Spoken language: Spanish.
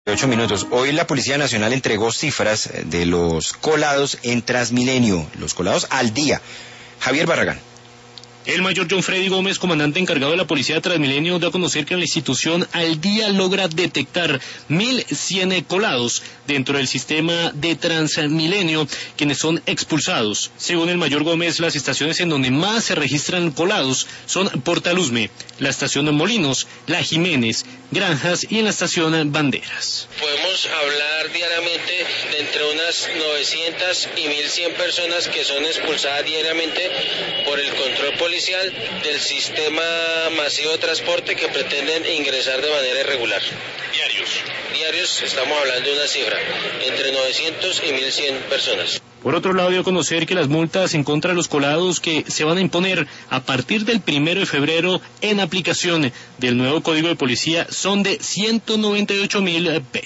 8 minutos. Hoy la Policía Nacional entregó cifras de los colados en Transmilenio, los colados al día. Javier Barragán. El mayor John Freddy Gómez, comandante encargado de la Policía de Transmilenio, dio a conocer que la institución al día logra detectar 1.100 colados dentro del sistema de Transmilenio, quienes son expulsados. Según el mayor Gómez, las estaciones en donde más se registran colados son Portaluzme, la estación de Molinos, La Jiménez, Granjas y en la estación Banderas. Podemos hablar diariamente de entre unas 900 y 1.100 personas que son expulsadas diariamente por el control policial del sistema masivo de transporte que pretenden ingresar de manera irregular. Diarios, estamos hablando de una cifra, entre 900 y 1.100 personas. Por otro lado, dio a conocer que las multas en contra de los colados que se van a imponer a partir del 1 de febrero en aplicación del nuevo Código de Policía son de 198.000 pesos.